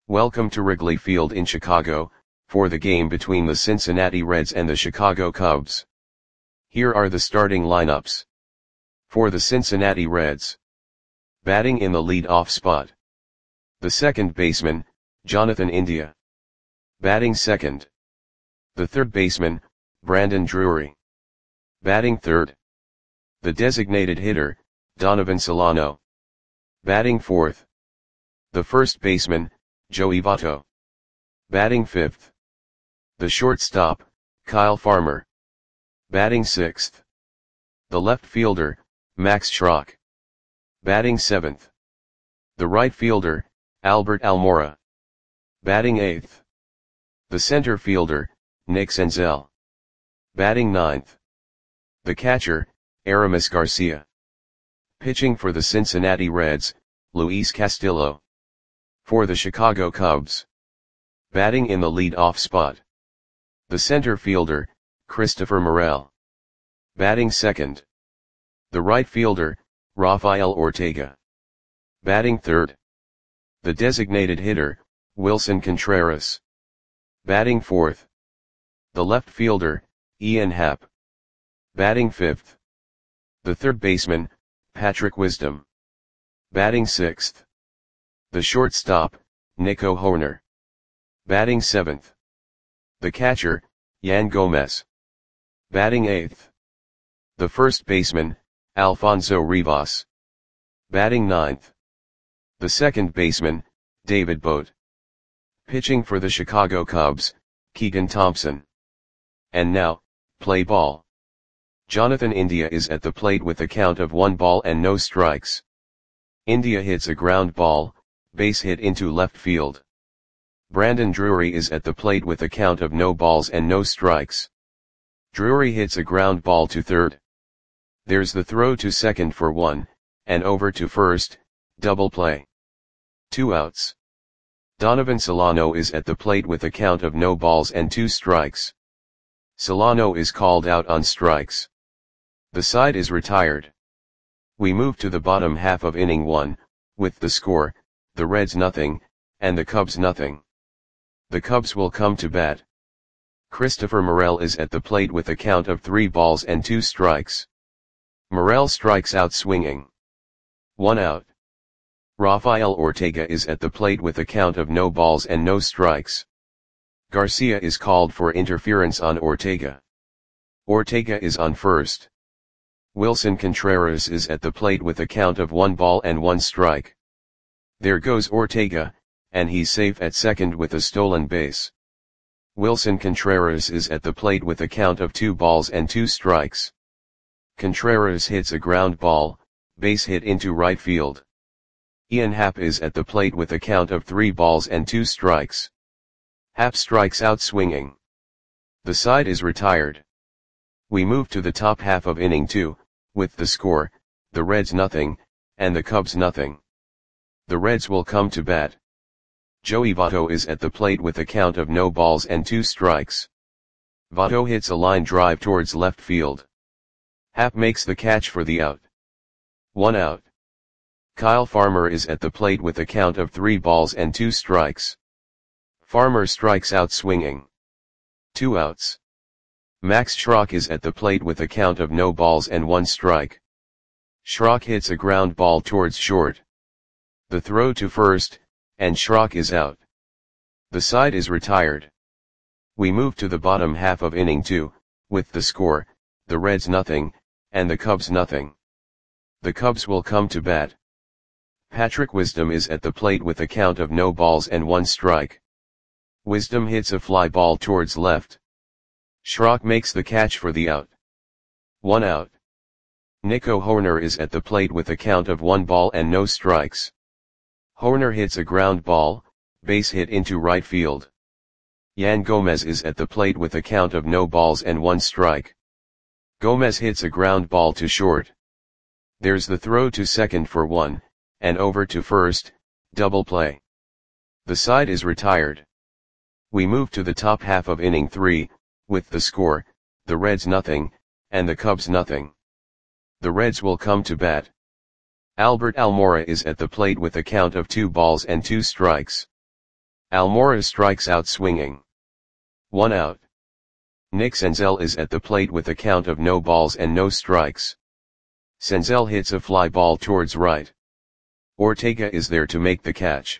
Welcome to Wrigley Field in Chicago, for the game between the Cincinnati Reds and the Chicago Cubs. Here are the starting lineups. For the Cincinnati Reds. Batting in the lead-off spot. The second baseman, Jonathan India. Batting second. The third baseman, Brandon Drury. Batting third. The designated hitter, Donovan Solano. Batting fourth. The first baseman, Joey Votto. Batting fifth. The shortstop, Kyle Farmer. Batting sixth. The left fielder, Max Schrock. Batting seventh. The right fielder, Albert Almora. Batting eighth. The center fielder, Nick Senzel. Batting ninth. The catcher, Aramis Garcia. Pitching for the Cincinnati Reds, Luis Castillo. For the Chicago Cubs. Batting in the lead-off spot. The center fielder, Christopher Morel. Batting second. The right fielder, Rafael Ortega. Batting third. The designated hitter, Wilson Contreras. Batting fourth. The left fielder, Ian Happ. Batting fifth. The third baseman, Patrick Wisdom. Batting sixth. The shortstop, Nico Hoerner. Batting seventh. The catcher, Yan Gomez. Batting eighth. The first baseman, Alfonso Rivas. Batting ninth. The second baseman, David Bote. Pitching for the Chicago Cubs, Keegan Thompson. And now, play ball. Jonathan India is at the plate with a count of 1 ball and no strikes. India hits a ground ball, base hit into left field. Brandon Drury is at the plate with a count of no balls and no strikes. Drury hits a ground ball to third. There's the throw to second for 1, and over to first, double play. 2 outs. Donovan Solano is at the plate with a count of no balls and 2 strikes. Solano is called out on strikes. The side is retired. We move to the bottom half of inning 1, with the score, the Reds nothing, and the Cubs nothing. The Cubs will come to bat. Christopher Morel is at the plate with a count of 3 balls and 2 strikes. Morel strikes out swinging. 1 out. Rafael Ortega is at the plate with a count of no balls and no strikes. Garcia is called for interference on Ortega. Ortega is on first. Wilson Contreras is at the plate with a count of 1 ball and 1 strike. There goes Ortega, and he's safe at second with a stolen base. Wilson Contreras is at the plate with a count of 2 balls and 2 strikes. Contreras hits a ground ball, base hit into right field. Ian Happ is at the plate with a count of 3 balls and 2 strikes. Happ strikes out swinging. The side is retired. We move to the top half of inning 2, with the score, the Reds nothing, and the Cubs nothing. The Reds will come to bat. Joey Votto is at the plate with a count of no balls and 2 strikes. Votto hits a line drive towards left field. Happ makes the catch for the out. 1 out. Kyle Farmer is at the plate with a count of 3 balls and 2 strikes. Farmer strikes out swinging. 2 outs. Max Schrock is at the plate with a count of no balls and 1 strike. Schrock hits a ground ball towards short. The throw to first, and Schrock is out. The side is retired. We move to the bottom half of inning 2, with the score, the Reds nothing, and the Cubs nothing. The Cubs will come to bat. Patrick Wisdom is at the plate with a count of no balls and 1 strike. Wisdom hits a fly ball towards left. Schrock makes the catch for the out. 1 out. Nico Hoerner is at the plate with a count of 1 ball and no strikes. Hoerner hits a ground ball, base hit into right field. Yan Gomez is at the plate with a count of no balls and 1 strike. Gomez hits a ground ball to short. There's the throw to second for 1, and over to first, double play. The side is retired. We move to the top half of inning 3, with the score, the Reds nothing, and the Cubs nothing. The Reds will come to bat. Albert Almora is at the plate with a count of 2 balls and 2 strikes. Almora strikes out swinging. 1 out. Nick Senzel is at the plate with a count of no balls and no strikes. Senzel hits a fly ball towards right. Ortega is there to make the catch.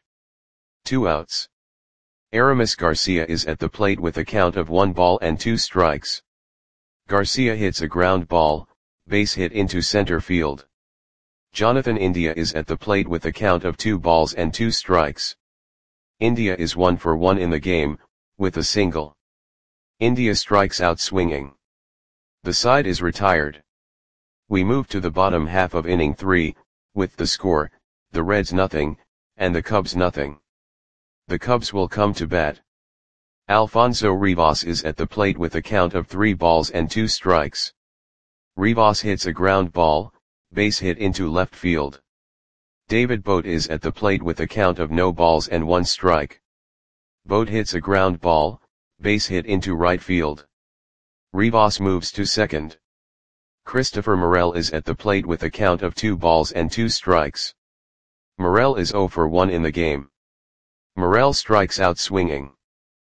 2 outs. Aramis Garcia is at the plate with a count of 1 ball and 2 strikes. Garcia hits a ground ball, base hit into center field. Jonathan India is at the plate with a count of 2 balls and 2 strikes. India is 1 for 1 in the game, with a single. India strikes out swinging. The side is retired. We move to the bottom half of inning 3, with the score, the Reds nothing, and the Cubs nothing. The Cubs will come to bat. Alfonso Rivas is at the plate with a count of 3 balls and 2 strikes. Rivas hits a ground ball, base hit into left field. David Bote is at the plate with a count of no balls and 1 strike. Bote hits a ground ball, base hit into right field. Rivas moves to second. Christopher Morel is at the plate with a count of 2 balls and 2 strikes. Morel is 0 for 1 in the game. Morel strikes out swinging.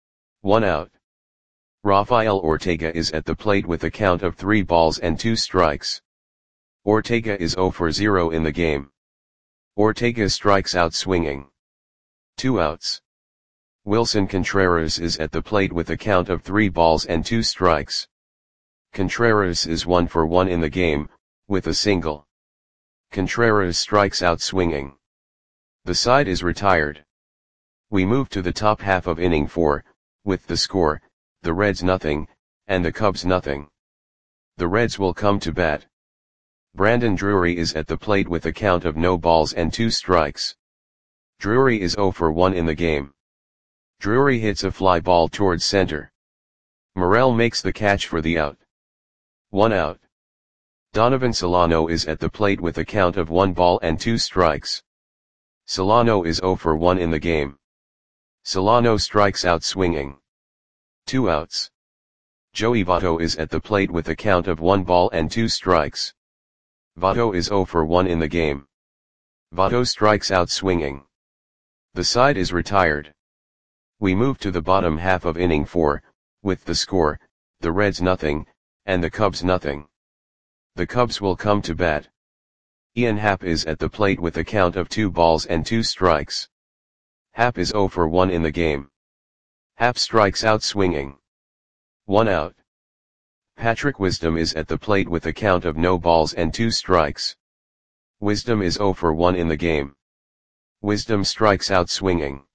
1 out. Rafael Ortega is at the plate with a count of 3 balls and 2 strikes. Ortega is 0 for 0 in the game. Ortega strikes out swinging. 2 outs. Wilson Contreras is at the plate with a count of 3 balls and 2 strikes. Contreras is 1 for 1 in the game, with a single. Contreras strikes out swinging. The side is retired. We move to the top half of inning 4, with the score, the Reds nothing, and the Cubs nothing. The Reds will come to bat. Brandon Drury is at the plate with a count of no balls and 2 strikes. Drury is 0 for 1 in the game. Drury hits a fly ball towards center. Morel makes the catch for the out. 1 out. Donovan Solano is at the plate with a count of 1 ball and 2 strikes. Solano is 0 for 1 in the game. Solano strikes out swinging. 2 outs. Joey Votto is at the plate with a count of 1 ball and 2 strikes. Votto is 0 for 1 in the game. Votto strikes out swinging. The side is retired. We move to the bottom half of inning 4, with the score, the Reds nothing, and the Cubs nothing. The Cubs will come to bat. Ian Happ is at the plate with a count of 2 balls and 2 strikes. Happ is 0 for 1 in the game. Happ strikes out swinging. 1 out. Patrick Wisdom is at the plate with a count of no balls and 2 strikes. Wisdom is 0 for 1 in the game. Wisdom strikes out swinging.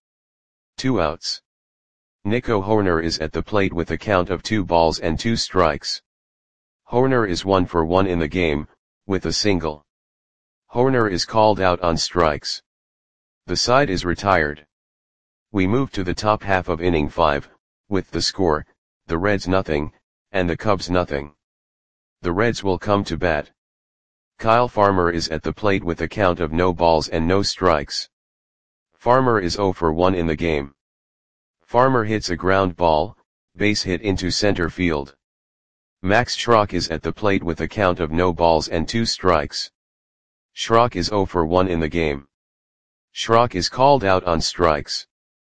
2 outs. Nico Hoerner is at the plate with a count of 2 balls and 2 strikes. Hoerner is 1 for 1 in the game, with a single. Hoerner is called out on strikes. The side is retired. We move to the top half of inning 5, with the score, the Reds nothing, and the Cubs nothing. The Reds will come to bat. Kyle Farmer is at the plate with a count of no balls and no strikes. Farmer is 0 for 1 in the game. Farmer hits a ground ball, base hit into center field. Max Schrock is at the plate with a count of no balls and 2 strikes. Schrock is 0 for 1 in the game. Schrock is called out on strikes.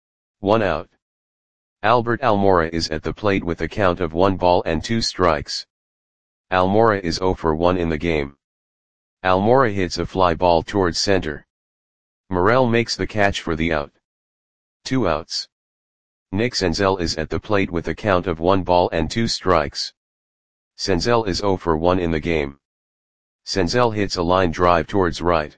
1 out. Albert Almora is at the plate with a count of 1 ball and 2 strikes. Almora is 0 for 1 in the game. Almora hits a fly ball towards center. Morel makes the catch for the out. 2 outs. Nick Senzel is at the plate with a count of 1 ball and 2 strikes. Senzel is 0 for 1 in the game. Senzel hits a line drive towards right.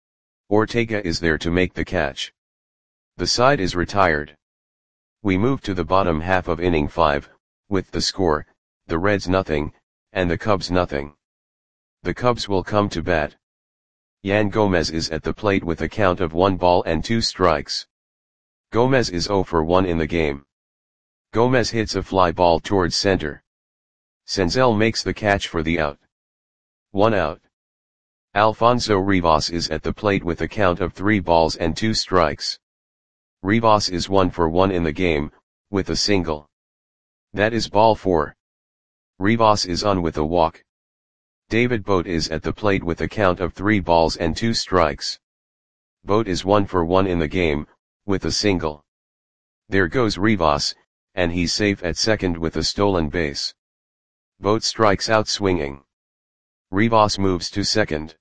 Ortega is there to make the catch. The side is retired. We move to the bottom half of inning 5, with the score, the Reds nothing, and the Cubs nothing. The Cubs will come to bat. Yan Gomez is at the plate with a count of 1 ball and 2 strikes. Gomez is 0 for 1 in the game. Gomez hits a fly ball towards center. Senzel makes the catch for the out. 1 out. Alfonso Rivas is at the plate with a count of 3 balls and 2 strikes. Rivas is 1 for 1 in the game, with a single. That is ball 4. Rivas is on with a walk. David Bote is at the plate with a count of 3 balls and 2 strikes. Bote is 1 for 1 in the game, with a single. There goes Rivas, and he's safe at second with a stolen base. Bote strikes out swinging. Rivas moves to second.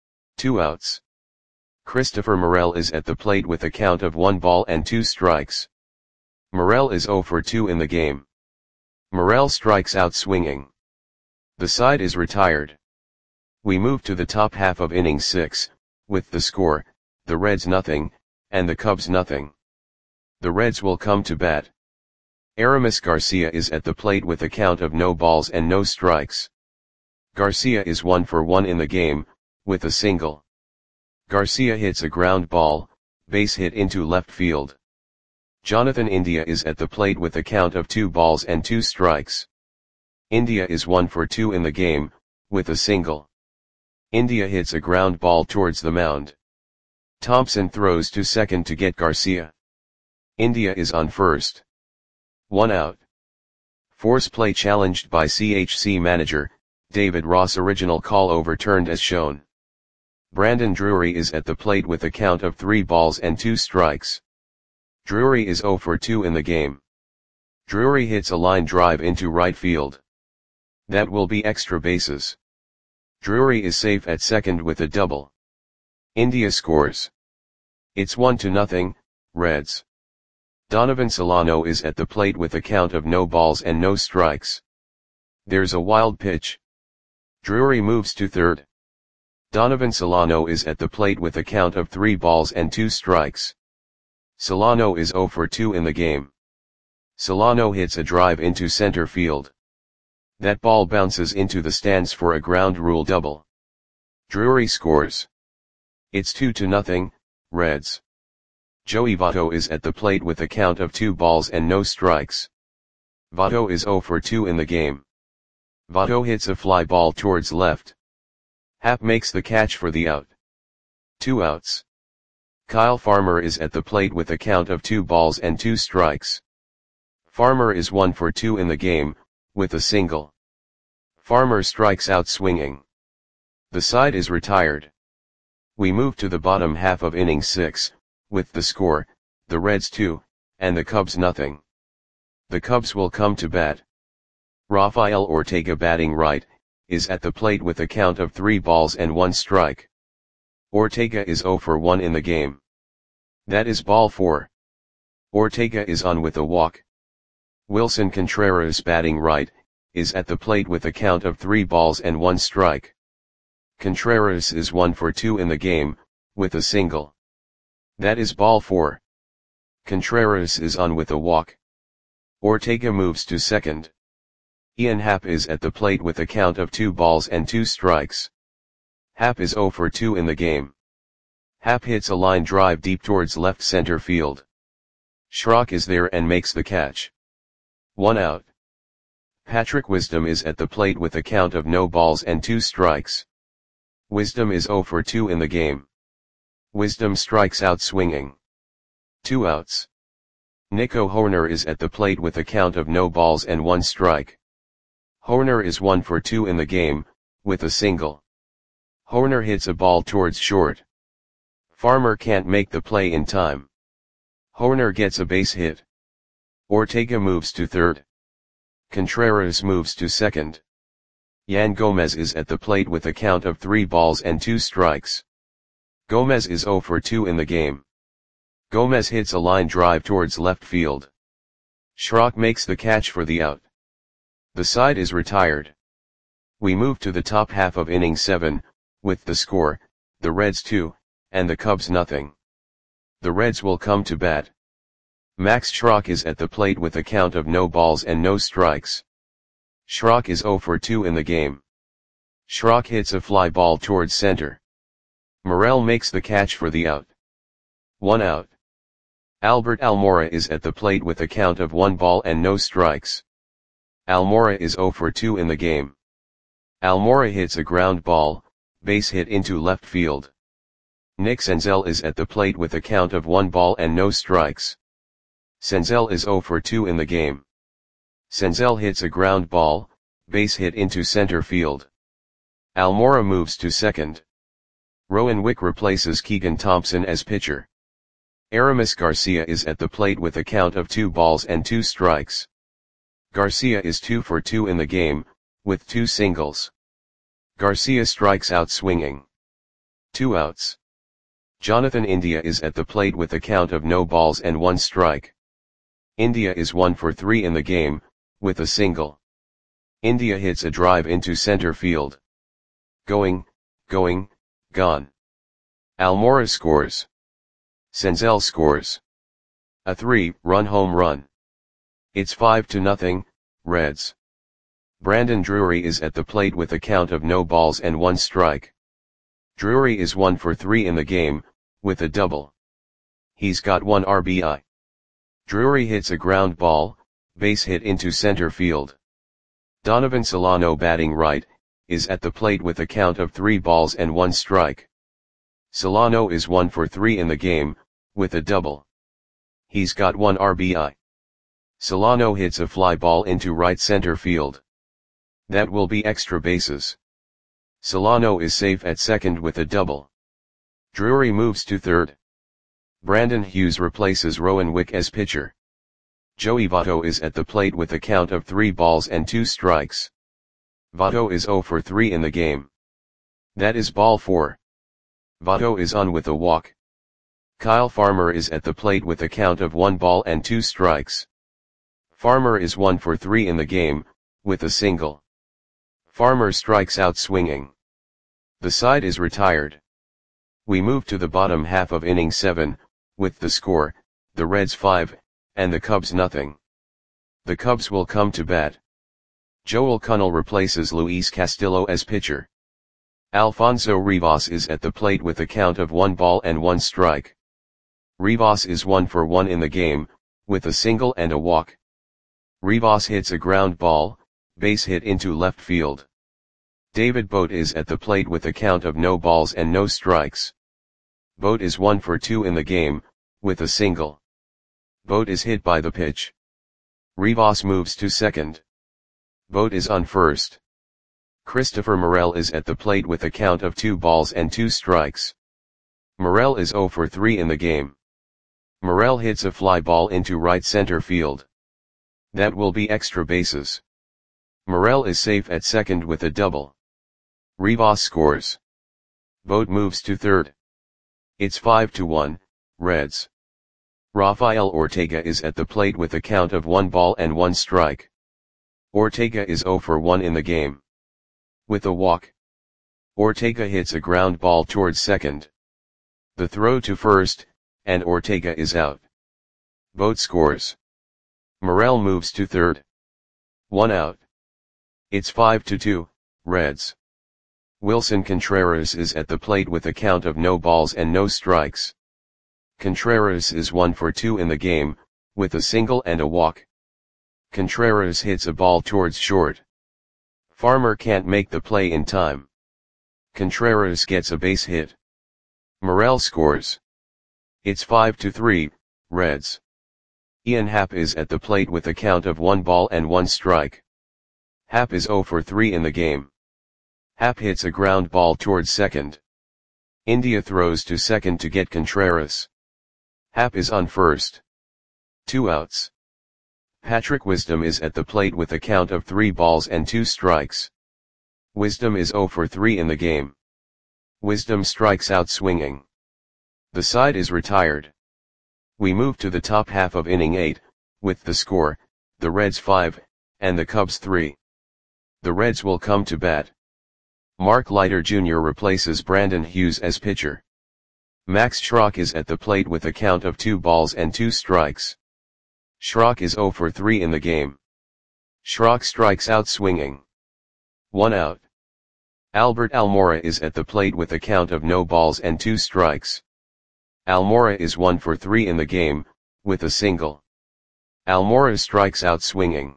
2 outs. Christopher Morel is at the plate with a count of 1 ball and 2 strikes. Morel is 0 for 2 in the game. Morel strikes out swinging. The side is retired. We move to the top half of inning 6, with the score, the Reds nothing, and the Cubs nothing. The Reds will come to bat. Aramis Garcia is at the plate with a count of no balls and no strikes. Garcia is 1 for 1 in the game, with a single. Garcia hits a ground ball, base hit into left field. Jonathan India is at the plate with a count of 2 balls and 2 strikes. India is 1 for 2 in the game, with a single. India hits a ground ball towards the mound. Thompson throws to second to get Garcia. India is on first. 1 out. Force play challenged by CHC manager, David Ross. Original call overturned as shown. Brandon Drury is at the plate with a count of 3 balls and 2 strikes. Drury is 0 for 2 in the game. Drury hits a line drive into right field. That will be extra bases. Drury is safe at second with a double. India scores. It's 1-0, Reds. Donovan Solano is at the plate with a count of no balls and no strikes. There's a wild pitch. Drury moves to third. Donovan Solano is at the plate with a count of 3 balls and 2 strikes. Solano is 0 for 2 in the game. Solano hits a drive into center field. That ball bounces into the stands for a ground rule double. Drury scores. It's 2-0, Reds. Joey Votto is at the plate with a count of 2 balls and no strikes. Votto is 0 for 2 in the game. Votto hits a fly ball towards left. Happ makes the catch for the out. 2 outs. Kyle Farmer is at the plate with a count of 2 balls and 2 strikes. Farmer is 1 for 2 in the game, with a single. Farmer strikes out swinging. The side is retired. We move to the bottom half of inning 6, with the score, the Reds 2, and the Cubs nothing. The Cubs will come to bat. Rafael Ortega, batting right, is at the plate with a count of 3 balls and 1 strike. Ortega is 0 for 1 in the game. That is ball 4. Ortega is on with a walk. Wilson Contreras, batting right, is at the plate with a count of 3 balls and 1 strike. Contreras is 1 for 2 in the game, with a single. That is ball 4. Contreras is on with a walk. Ortega moves to second. Ian Happ is at the plate with a count of 2 balls and 2 strikes. Happ is 0 for 2 in the game. Happ hits a line drive deep towards left center field. Schrock is there and makes the catch. 1 out. Patrick Wisdom is at the plate with a count of no balls and 2 strikes. Wisdom is 0 for 2 in the game. Wisdom strikes out swinging. 2 outs. Nico Horner is at the plate with a count of no balls and 1 strike. Horner is 1 for 2 in the game, with a single. Horner hits a ball towards short. Farmer can't make the play in time. Horner gets a base hit. Ortega moves to third. Contreras moves to second. Yan Gomez is at the plate with a count of 3 balls and 2 strikes. Gomez is 0 for 2 in the game. Gomez hits a line drive towards left field. Schrock makes the catch for the out. The side is retired. We move to the top half of inning 7, with the score, the Reds 2, and the Cubs nothing. The Reds will come to bat. Max Schrock is at the plate with a count of no balls and no strikes. Schrock is 0 for 2 in the game. Schrock hits a fly ball towards center. Morel makes the catch for the out. 1 out. Albert Almora is at the plate with a count of 1 ball and no strikes. Almora is 0 for 2 in the game. Almora hits a ground ball, base hit into left field. Nick Senzel is at the plate with a count of 1 ball and no strikes. Senzel is 0 for 2 in the game. Senzel hits a ground ball, base hit into center field. Almora moves to second. Rowan Wick replaces Keegan Thompson as pitcher. Aramis Garcia is at the plate with a count of 2 balls and 2 strikes. Garcia is 2 for 2 in the game, with 2 singles. Garcia strikes out swinging. 2 outs. Jonathan India is at the plate with a count of no balls and 1 strike. India is 1 for 3 in the game, with a single. India hits a drive into center field. Going, gone. Almora scores. Senzel scores. A 3-run home run. It's 5-0, Reds. Brandon Drury is at the plate with a count of no balls and 1 strike. Drury is 1 for 3 in the game, with a double. He's got 1 RBI. Drury hits a ground ball, base hit into center field. Donovan Solano batting right, is at the plate with a count of 3 balls and 1 strike. Solano is 1 for 3 in the game, with a double. He's got 1 RBI. Solano hits a fly ball into right center field. That will be extra bases. Solano is safe at second with a double. Drury moves to third. Brandon Hughes replaces Rowan Wick as pitcher. Joey Votto is at the plate with a count of 3 balls and 2 strikes. Votto is 0 for 3 in the game. That is ball 4. Votto is on with a walk. Kyle Farmer is at the plate with a count of 1 ball and 2 strikes. Farmer is 1 for 3 in the game, with a single. Farmer strikes out swinging. The side is retired. We move to the bottom half of inning 7, with the score, the Reds 5, and the Cubs nothing. The Cubs will come to bat. Joel Kunnel replaces Luis Castillo as pitcher. Alfonso Rivas is at the plate with a count of 1 ball and 1 strike. Rivas is 1 for 1 in the game, with a single and a walk. Rivas hits a ground ball, base hit into left field. David Bote is at the plate with a count of no balls and no strikes. Bote is 1 for 2 in the game, with a single. Bote is hit by the pitch. Rivas moves to second. Bote is on first. Christopher Morel is at the plate with a count of 2 balls and 2 strikes. Morel is 0 for 3 in the game. Morel hits a fly ball into right center field. That will be extra bases. Morel is safe at second with a double. Rivas scores. Bote moves to third. It's 5-1, Reds. Rafael Ortega is at the plate with a count of 1 ball and 1 strike. Ortega is 0 for 1 in the game. With a walk. Ortega hits a ground ball towards second. The throw to first, and Ortega is out. Bote scores. Morel moves to third. 1 out. It's 5-2, Reds. Wilson Contreras is at the plate with a count of no balls and no strikes. Contreras is 1 for 2 in the game, with a single and a walk. Contreras hits a ball towards short. Farmer can't make the play in time. Contreras gets a base hit. Morel scores. It's 5-3, Reds. Ian Happ is at the plate with a count of 1 ball and 1 strike. Happ is 0 for 3 in the game. Happ hits a ground ball towards second. India throws to second to get Contreras. Happ is on first. 2 outs. Patrick Wisdom is at the plate with a count of 3 balls and 2 strikes. Wisdom is 0 for 3 in the game. Wisdom strikes out swinging. The side is retired. We move to the top half of inning 8, with the score, the Reds 5, and the Cubs 3. The Reds will come to bat. Mark Leiter Jr. replaces Brandon Hughes as pitcher. Max Schrock is at the plate with a count of 2 balls and 2 strikes. Schrock is 0 for 3 in the game. Schrock strikes out swinging. 1 out. Albert Almora is at the plate with a count of no balls and 2 strikes. Almora is 1 for 3 in the game, with a single. Almora strikes out swinging.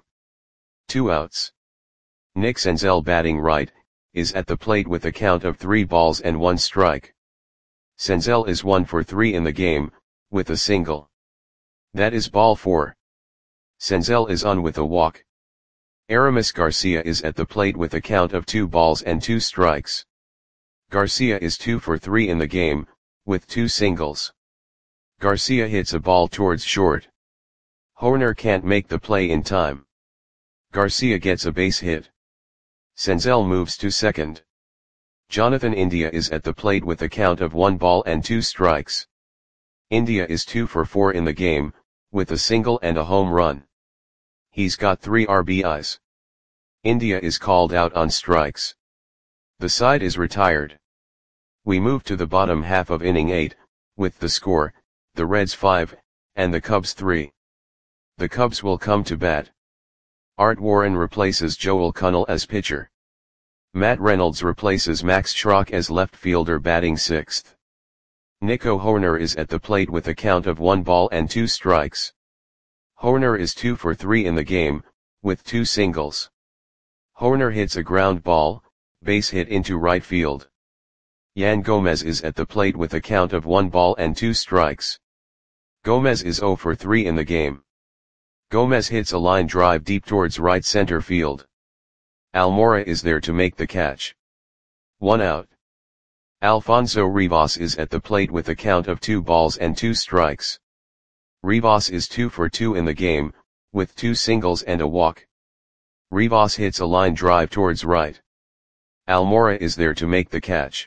2 outs. Nick Senzel batting right, is at the plate with a count of 3 balls and 1 strike. Senzel is 1 for 3 in the game, with a single. That is ball 4. Senzel is on with a walk. Aramis Garcia is at the plate with a count of 2 balls and 2 strikes. Garcia is 2 for 3 in the game, with 2 singles. Garcia hits a ball towards short. Hoerner can't make the play in time. Garcia gets a base hit. Senzel moves to second. Jonathan India is at the plate with a count of 1 ball and 2 strikes. India is 2 for 4 in the game, with a single and a home run. He's got 3 RBIs. India is called out on strikes. The side is retired. We move to the bottom half of inning 8, with the score, the Reds 5, and the Cubs 3. The Cubs will come to bat. Art Warren replaces Joel Kunnel as pitcher. Matt Reynolds replaces Max Schrock as left fielder batting 6th. Nico Hoerner is at the plate with a count of 1 ball and 2 strikes. Hoerner is 2 for 3 in the game, with 2 singles. Hoerner hits a ground ball, base hit into right field. Yan Gomez is at the plate with a count of 1 ball and 2 strikes. Gomez is 0 for 3 in the game. Gomez hits a line drive deep towards right center field. Almora is there to make the catch. 1 out. Alfonso Rivas is at the plate with a count of 2 balls and 2 strikes. Rivas is 2 for 2 in the game, with 2 singles and a walk. Rivas hits a line drive towards right. Almora is there to make the catch.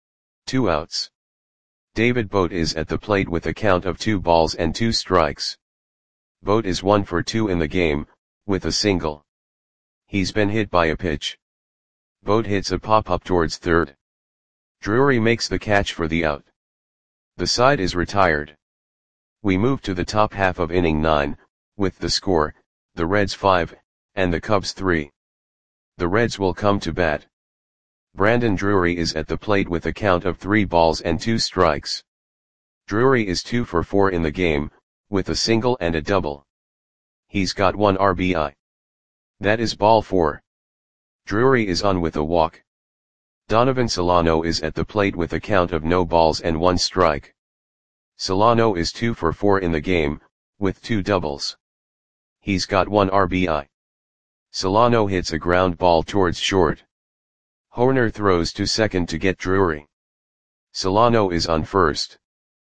2 outs. David Bote is at the plate with a count of 2 balls and 2 strikes. Bote is 1 for 2 in the game, with a single. He's been hit by a pitch. Bote hits a pop-up towards third. Drury makes the catch for the out. The side is retired. We move to the top half of inning 9, with the score, the Reds 5, and the Cubs 3. The Reds will come to bat. Brandon Drury is at the plate with a count of 3 balls and 2 strikes. Drury is 2 for 4 in the game, with a single and a double. He's got 1 RBI. That is ball 4. Drury is on with a walk. Donovan Solano is at the plate with a count of no balls and 1 strike. Solano is 2 for 4 in the game, with 2 doubles. He's got 1 RBI. Solano hits a ground ball towards short. Hoerner throws to second to get Drury. Solano is on first.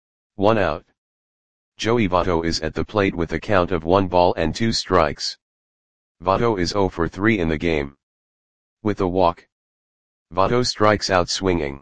1 out. Joey Votto is at the plate with a count of 1 ball and 2 strikes. Votto is 0 for 3 in the game. With a walk. Votto strikes out swinging.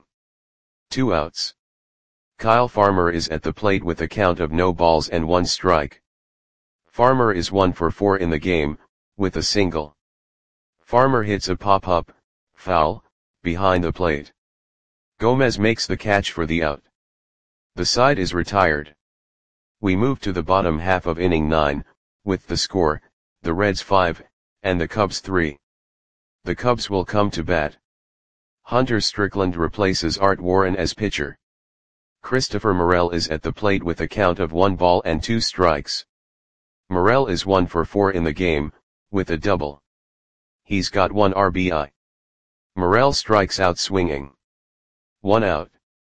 2 outs. Kyle Farmer is at the plate with a count of no balls and 1 strike. Farmer is 1 for 4 in the game, with a single. Farmer hits a pop-up, foul, behind the plate. Gomez makes the catch for the out. The side is retired. We move to the bottom half of inning 9, with the score, the Reds 5, and the Cubs 3. The Cubs will come to bat. Hunter Strickland replaces Art Warren as pitcher. Christopher Morel is at the plate with a count of 1 ball and 2 strikes. Morel is 1 for 4 in the game, with a double. He's got 1 RBI. Morel strikes out swinging. 1 out.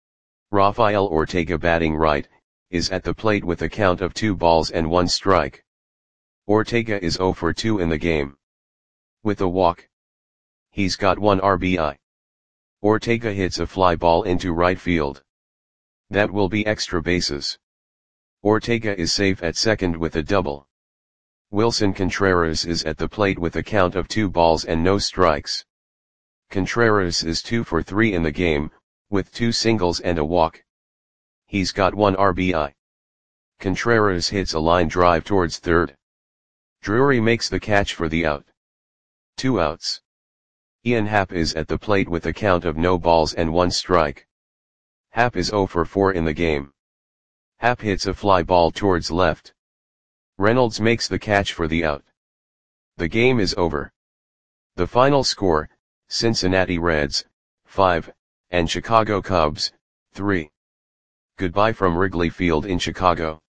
Rafael Ortega batting right, is at the plate with a count of 2 balls and 1 strike. Ortega is 0 for 2 in the game. With a walk. He's got 1 RBI. Ortega hits a fly ball into right field. That will be extra bases. Ortega is safe at second with a double. Wilson Contreras is at the plate with a count of 2 balls and no strikes. Contreras is 2 for 3 in the game, with 2 singles and a walk. He's got 1 RBI. Contreras hits a line drive towards third. Drury makes the catch for the out. 2 outs. Ian Happ is at the plate with a count of no balls and 1 strike. Happ is 0 for 4 in the game. Happ hits a fly ball towards left. Reynolds makes the catch for the out. The game is over. The final score, Cincinnati Reds, 5, and Chicago Cubs, 3. Goodbye from Wrigley Field in Chicago.